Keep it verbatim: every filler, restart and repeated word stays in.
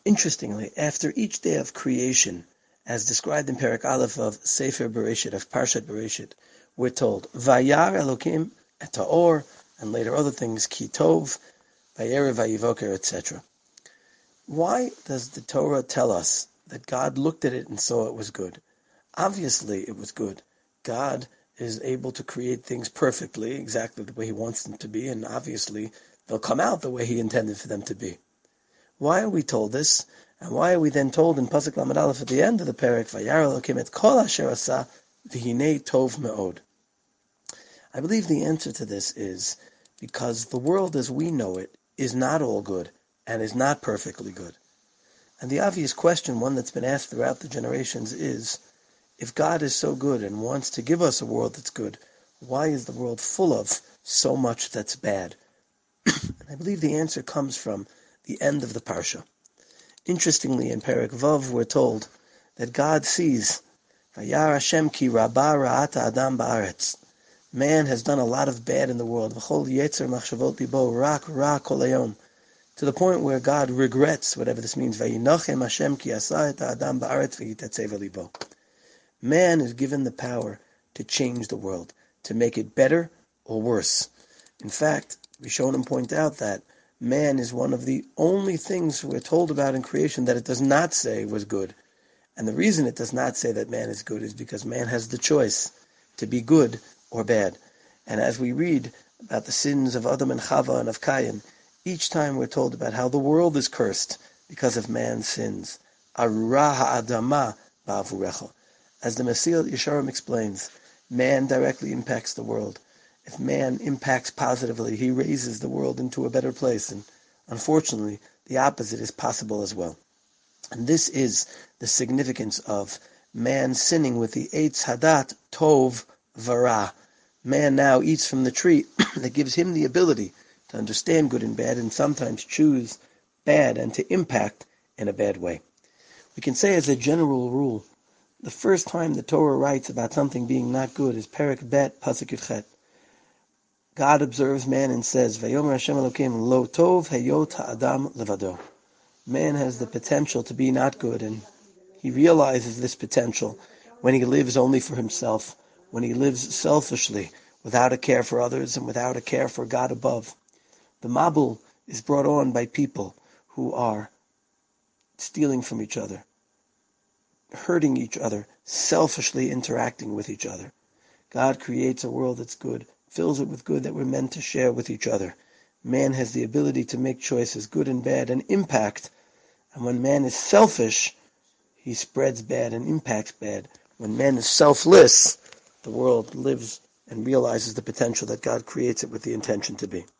Interestingly, after each day of creation, as described in Perek Aleph of Sefer Bereshit, of Parshat Bereshit, we're told, Vayar Elokim et ha'or, and later other things, Ki Tov, Vayerev Vayivoker, et cetera. Why does the Torah tell us that God looked at it and saw it was good? Obviously, it was good. God is able to create things perfectly, exactly the way He wants them to be, and obviously they'll come out the way He intended for them to be. Why are we told this? And why are we then told in Pasuk Lamed Aleph at the end of the Perek, Vayar Elokim et kol asher asa v'hinei tov me'od? I believe the answer to this is because the world as we know it is not all good and is not perfectly good. And the obvious question, one that's been asked throughout the generations, is if God is so good and wants to give us a world that's good, why is the world full of so much that's bad? And I believe the answer comes from the end of the Parsha. Interestingly, in Perek Vav, we're told that God sees, Vayar Hashem ki rabba ra'ata adam ba'aretz. Man has done a lot of bad in the world. V'chol yetzer machshavot libo rak ra kol hayom. To the point where God regrets, whatever this means, Vayinochem Hashem ki asa et adam ba'aretz v'yitatzev libo. Man is given the power to change the world, to make it better or worse. In fact, Rishonim point out that man is one of the only things we're told about in creation that it does not say was good. And the reason it does not say that man is good is because man has the choice to be good or bad. And as we read about the sins of Adam and Chava and of Cain, each time we're told about how the world is cursed because of man's sins. Arura ha'adama ba'avurecha. As the Mesilat Yesharim explains, man directly impacts the world. If man impacts positively, he raises the world into a better place. And unfortunately, the opposite is possible as well. And this is the significance of man sinning with the Eitz Hadat Tov Vara. Man now eats from the tree that gives him the ability to understand good and bad and sometimes choose bad and to impact in a bad way. We can say as a general rule, the first time the Torah writes about something being not good is Perek Bet Pasuk Yud Chet. God observes man and says, Vayomer Hashem Elokim lo tov hayot ha'adam levado. Man has the potential to be not good, and he realizes this potential when he lives only for himself, when he lives selfishly, without a care for others and without a care for God above. The Mabul is brought on by people who are stealing from each other, hurting each other, selfishly interacting with each other. God creates a world that's good, fills it with good that we're meant to share with each other. Man has the ability to make choices, good and bad, and impact. And when man is selfish, he spreads bad and impacts bad. When man is selfless, the world lives and realizes the potential that God creates it with the intention to be.